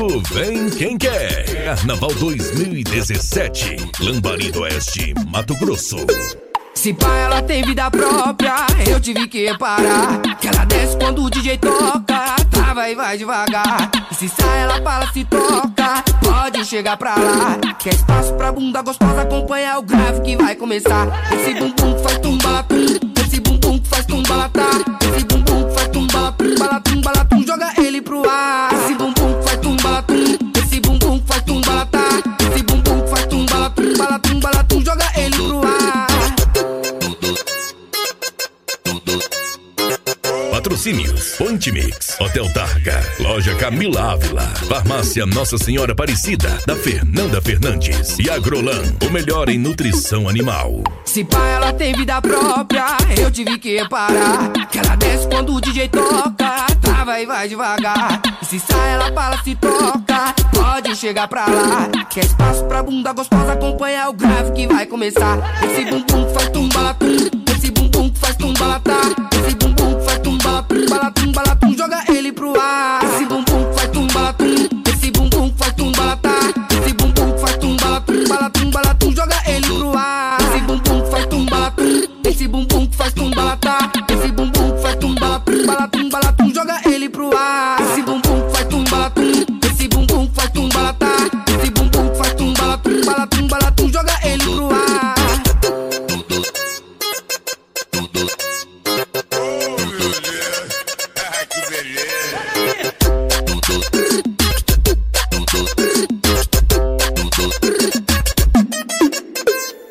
palco vem quem quer. Carnaval 2017, Lambari do Oeste, Mato Grosso. Se pá, ela tem vida própria, eu tive que reparar que ela desce quando o DJ toca, trava e vai devagar. E se sai, ela fala, se toca, pode chegar pra lá. Quer espaço pra bunda gostosa, acompanha o grave que vai começar. Esse bumbum que faz tumbalatum, esse bumbum que faz tumbalatá, esse bumbum que faz tumbalatum, balatum, balatum, joga ele pro ar. Esse bumbum que faz tumbalatum, esse bumbum que faz tumbalatá, esse bumbum que faz tumbalatum, balatum, balatum, joga ele pro ar. Patrocínios: Ponte Mix, Hotel Targa, Loja Camila Ávila, Farmácia Nossa Senhora Aparecida, da Fernanda Fernandes e Agrolan, o melhor em nutrição animal. Se pá, ela tem vida própria, eu tive que reparar que ela desce quando o DJ toca, trava e vai devagar. E se sai, ela fala, se toca, pode chegar pra lá. Quer espaço pra bunda gostosa, acompanha o grave que vai começar. Esse bumbum que faz tumbalatum, esse bumbum que faz tumbalatá,